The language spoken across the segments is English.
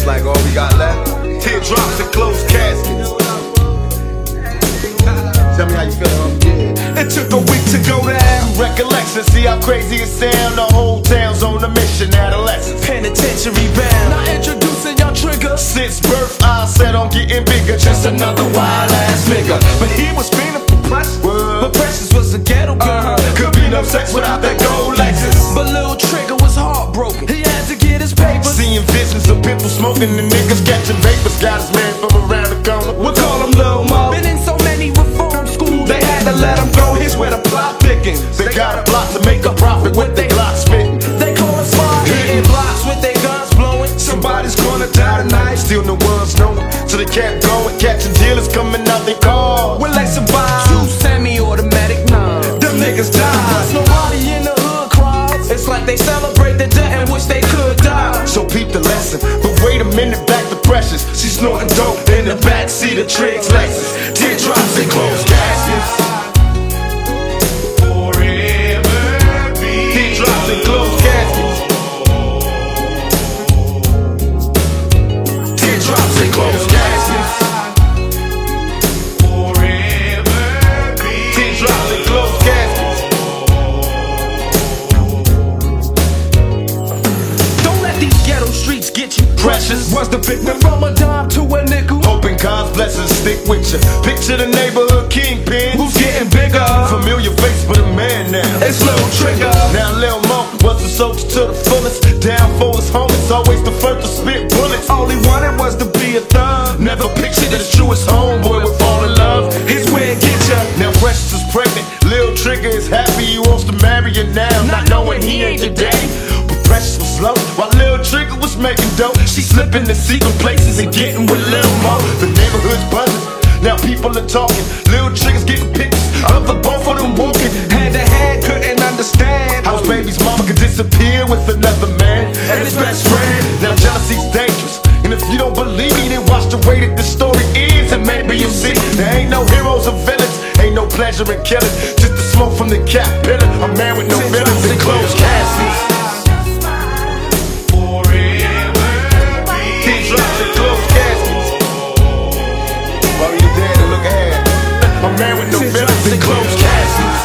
It's like all we got left. Teardrops and closed caskets. Tell me how you feeling, homie. It took a week to go down. Recollection, see how crazy it sound. The whole town's on a mission, adolescence. Penitentiary bound. Now introducing your trigger. Since birth, I said I'm getting bigger. Just another wild ass nigga. But he was feeling for Precious. But Precious was a ghetto girl. Could be no sex without that gold Lexus. But Lil Trigger was heartbroken. He had to get his papers. Seeing visions of people smoking and niggas catching vapors. Got his man from around the corner. We call him Lil Mo. Been in so many reform schools, they had to let him go. Here's where the plot thickens. They got a plot to make a profit with their Glock spitting. They call us smart, hitting blocks with their guns blowing. Somebody's gonna die tonight. Still no one's known. So they kept going, catching dealers coming out they car. Will they survive? 2 semi-automatic nines. Them niggas die. Cause nobody in the hood cries. It's like they celebrate the death and wish they could die. So peep the lesson. But wait a minute, back to Precious. She snorting dope in the backseat of Triggs Lexus. Teardrops and closed caskets. Teardrops and closed caskets. Teardrops and closed caskets. Teardrops and closed caskets. Don't let these ghetto streets get you. Precious Was the victim from a dime to a nickel. hoping God's blessings stick with you. Picture the neighborhood kingpin. Who's getting bigger? Familiar face, but a man now. It's Lil Trigger. Now Lil Mo was a soldier to the fullest. Down for his homies, always the first to spit bullets. All he wanted was to be a thug. Never pictured his truest homeboy would fall in love. Here's where it gets ya. Now Precious is pregnant. Lil Trigger is happy he wants to marry her now, not knowing he ain't today. But Precious was slow while Lil Trigger was making dope. She slipping to secret places and getting with Lil Mo. The neighborhood's buzzing. Now people are talking. Lil Trigger's getting pictures of the both of them walking. Hand to hand, couldn't understand. House baby's mama could disappear with another man and his best friend. Now jealousy's dangerous, and if you don't believe me, then watch the way that the story ends, and maybe you'll see there ain't no heroes or villains, ain't no pleasure in killing, just the smoke from the caterpillar. A man with no feelings and closed caskets. Teardrops and closed caskets. While you're dead and look ahead, a man with no feelings and closed caskets.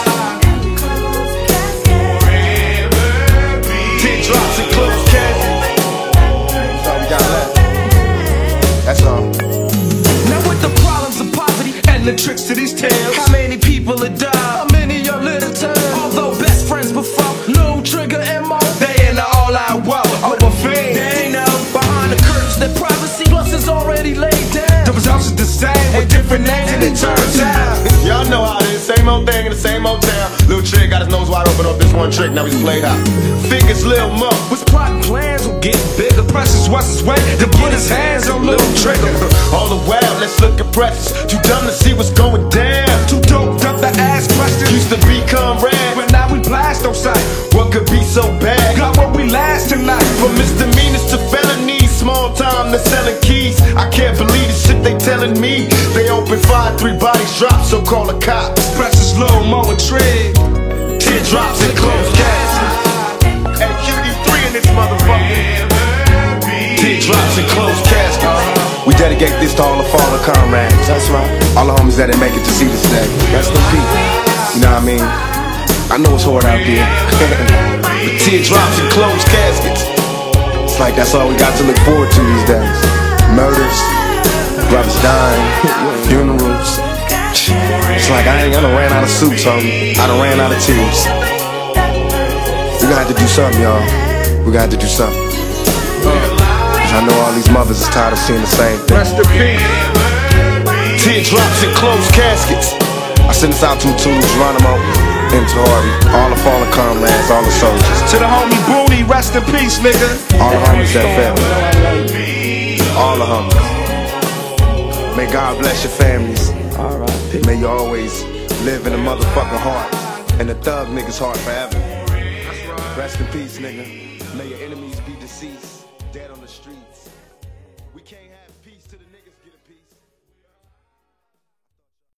Teardrops and closed caskets. That's all we got left. That's all. Now with the problems of poverty and the tricks to these tales, how many people have died? How many are little tales? Although best friends before, Lil Trigger and Mo, they in the all-out war over fame. They ain't know behind the curtains that privacy plus is already laid down. The results is the same with different names, and it turns out Y'all know how it is, same old thing in the same old town. Lil Trigger got his nose wide open off this one trick, now he's played out. Figures Lil Mo was plotting plans will get bigger. Precious was his way to put his hands on Lil Trigger. all the while, let's look at Precious. Too dumb to see what's going down. Too doped up to ask questions. Used to be comrades, But now we blast on sight. what could be so bad? Got what we last tonight. From misdemeanors to felonies, small time to selling keys. I can't believe the shit they telling me. They open fire, 3 bodies dropped, so call the cops. Precious, Lil Mo and Trig. Teardrops and closed caskets. And QD3 in this motherfucker. Teardrops and closed caskets. We dedicate this to all the fallen comrades. That's right. All the homies that didn't make it to see this day. Rest in peace. You know what I mean? I know it's hard out there. The teardrops and closed caskets. It's like that's all we got to look forward to these days. Murders, brothers dying, funerals. It's like I done ran out of suits, homie. I done ran out of tears. We gonna have to do something, y'all. We gonna have to do something. Cause I know all these mothers is tired of seeing the same thing. Rest in peace. Teardrops and closed caskets. I send this out to Geronimo, into Harvey, all the fallen comrades, all the soldiers, To the homie Booney, rest in peace, nigga. all the homies that fell, all the homies. May God bless your families. May you always live in a motherfucking heart, and the thug nigga's heart forever. Rest in peace, nigga. May your enemies be deceased, dead on the streets. We can't have peace to the